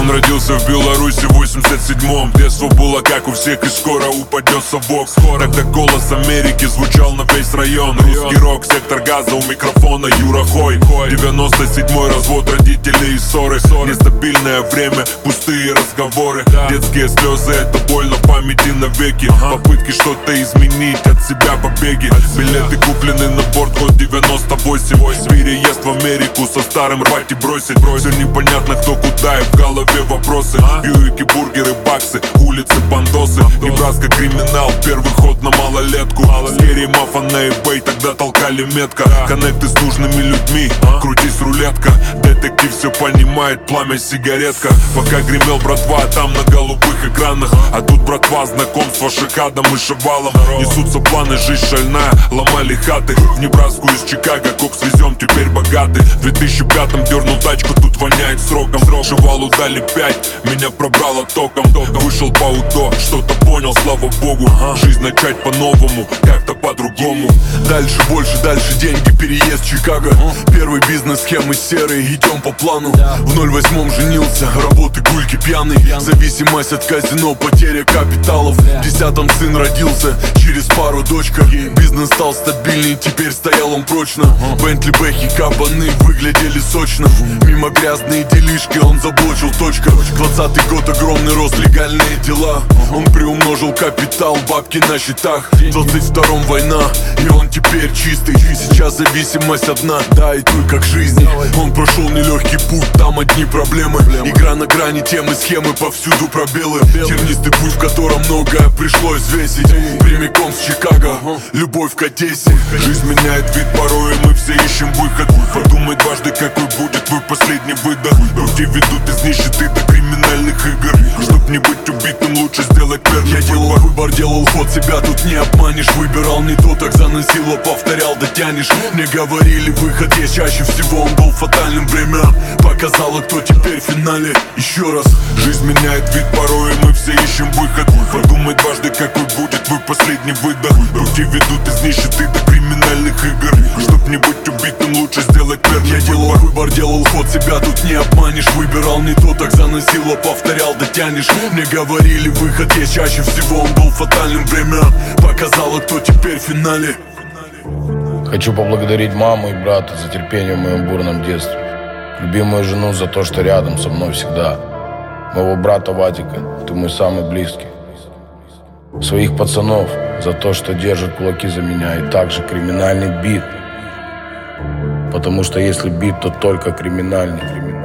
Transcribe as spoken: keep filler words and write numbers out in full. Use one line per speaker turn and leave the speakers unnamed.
Он родился в Беларуси в восемьдесят седьмом. Детство было как у всех и скоро упадет совок. Тогда голос Америки звучал на весь район. Русский рок, сектор газа, у микрофона Юра Хой. Девяносто седьмой, развод родителей и ссоры. Нестабильное время, пустые разговоры. Детские слезы, это больно в памяти навеки. Попытки что-то изменить, от себя побеги. Билеты куплены на борт, год девяносто восемь. Переезд в Америку, со старым рвать и бросить. Все непонятно кто куда, и в голове вопросы. Бьюики, бургеры, баксы, улицы, бандосы. Небраска, криминал, первый ход на малолетку. Скерри, мафа на eBay, тогда толкали метко. Коннекты с нужными людьми, крутись рулетка. Детектив все понимает, пламя сигаретка. Пока гремел братва, там на голубых экранах. А тут братва, знакомство Шикадом и Шавалом. Несутся планы, жизнь шальная, ломали хаты. В Небраску из Чикаго, кокс везем, теперь богаты. В две тысячи пятом дернул тачку, тут воняет сроком. Шавалу дали пять, меня пробрало током. Вышел по УДО, что-то понял, слава богу. Жизнь начать по-новому, как-то по-другому.
Дальше, больше, дальше деньги, переезд Чикаго. Первый бизнес, схемы серые, идем по плану. В ноль восьмом женился, работы, гульки, пьяный. Зависимость от казино, потеря капиталов. В десятом сын родился, через пару дочка. Бизнес стал стабильней, теперь стоял он прочно. Бентли, бэхи, кабаны выглядели сочно. Мимо грязные делишки, он заблочил, точка. Двадцатый год, огромный рост, легальные дела. Он приумножил капитал, бабки на счетах. В двадцать втором война, и он теперь чистый. Сейчас зависимость одна, да и той как жизни. Он прошел нелегкий путь, там одни проблемы. Игра на грани, темы, схемы, повсюду пробелы. Тернистый путь, в котором многое пришлось взвесить. Прямиком с Чикаго, любовь к Одессе.
Жизнь меняет вид порой, и мы все ищем выход. Подумай дважды, какой будет твой последний выдох. Люди ведут из нищеты до криминальных игр. Чтоб не быть убитым, лучше сделать первый.
Я делал выбор, делал ход, себя тут не обманешь. Выбирал не то, так заносило, повторял, дотянешь. Мне говорили, выход есть, чаще всего он был фатальным. Время показало, кто теперь в финале. Еще раз.
Жизнь меняет вид порой, и мы все ищем выход. Подумай дважды, какой будет твой последний выдох. Люди ведут из нищеты до криминальных игр. Чтоб не быть убитым, лучше сделать первый.
Я делал выбор, делал ход, себя тут не обманешь. Выбирал не то, так заносило, повторял, дотянешь. Мне говорили, выход есть, чаще всего он был фатальным. Время показало, кто теперь в финале.
Хочу поблагодарить маму и брата за терпение в моем бурном детстве. Любимую жену за то, что рядом со мной всегда. Моего брата Вадика, ты мой самый близкий. Своих пацанов за то, что держат кулаки за меня. И также криминальный бит. Потому что если бит, то только криминальный.